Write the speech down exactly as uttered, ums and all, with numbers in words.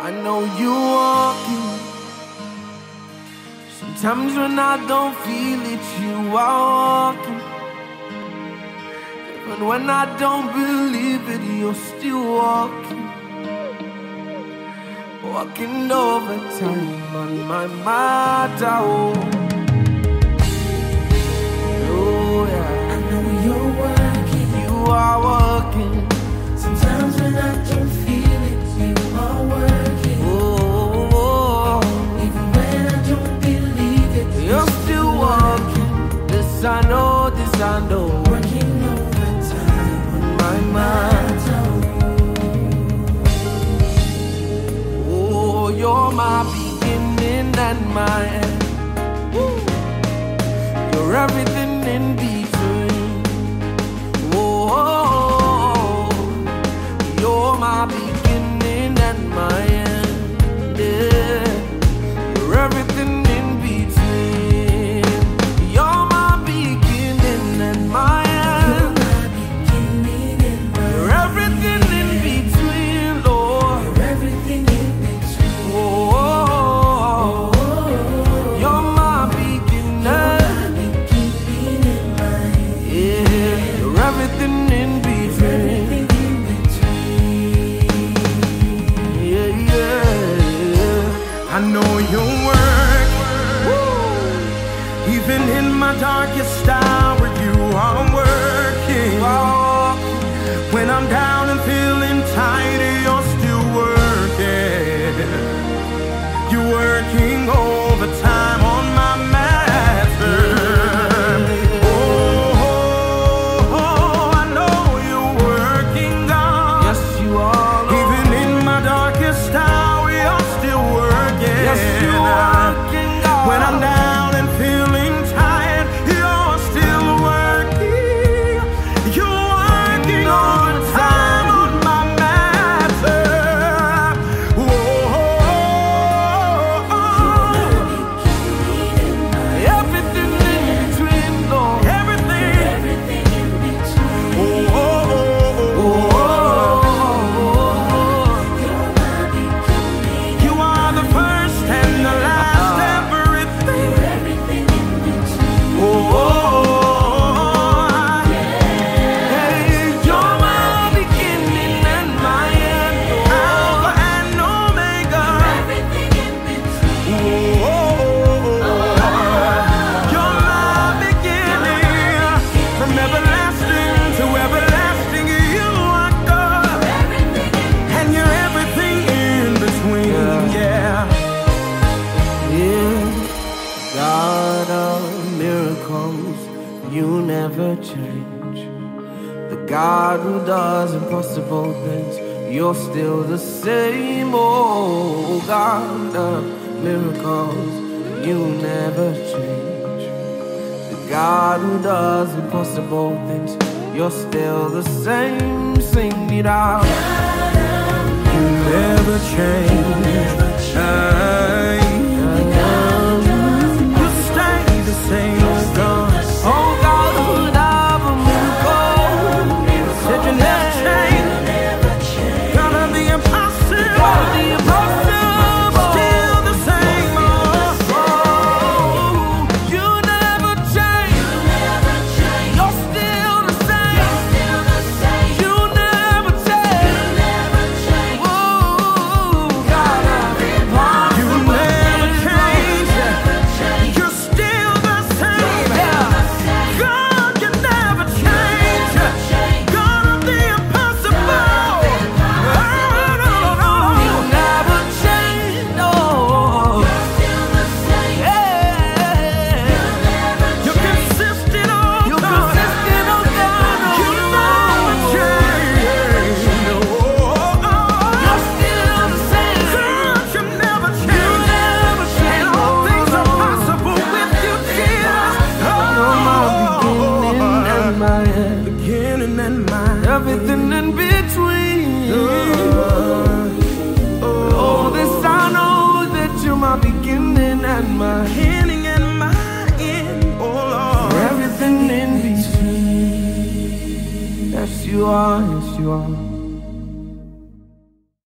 I know you're walking. Sometimes when I don't feel it, you are walking. Even when I don't believe it, you're still walking. Walking over time on my mind. Oh, oh yeah. I know you're working. You are working. Sometimes when I don't feel it, you are working. Oh, oh. Even when I don't believe it, You're still walking. This I know, this I know. Working overtime On my mind. Oh, you're my beginning and my end. Woo. You're everything in between. Oh, you're my beginning and my end. Yeah. You're everything in between. You're my beginning and my end. You're everything in between, Lord. You're everything in between. Oh, you're my beginning. Yeah, you're everything in between. Yeah, yeah. I know your work. Even in my darkest hour, you are working. When I'm down and feeling tired, you're still working. You're working overtime on my matter. Oh, I know you're working, God. Yes, you are, Lord. Even in my darkest hour, you're still working. Yes, you are working, God. When I'm down and feeling tired, you're still working. You're working overtime on my matter. Whoa, Everything in between, Lord. everything. Oh, you are the first and the last, everything. Oh, Hey, you're my beginning and my end, Alpha Lord. and Omega. Oh, you're my beginning. From everlasting to everlasting, you are God. And you're everything in between. Yeah. Yeah, God of miracles, you never change. The God who does impossible things, you're still the same. Oh, God of miracles, you never change. The God who does impossible things, you're still the same. Sing it out. You never change. You stay the same, oh God. Oh, God who does a miracle, Said you never change. God of the impossible. God of the impossible. Still the same, oh. Oh, you never change. You're still the same. You never change. Oh, God of the impossible. You never change. You're still the same. God, you never change. God of the impossible. Oh, no, no, You no. never change. No. Yeah. You're consistent, oh You're God. consistent, oh God. You never change. Oh, You're still the same. God, you never You change. never change. And all things are possible with you, Jesus. You're my beginning and my end. Beginning and my Everything in between. Oh, this I know that you're my beginning and my end. beginning and my end. Oh Lord. Everything in between. Yes, you are. Yes, you are.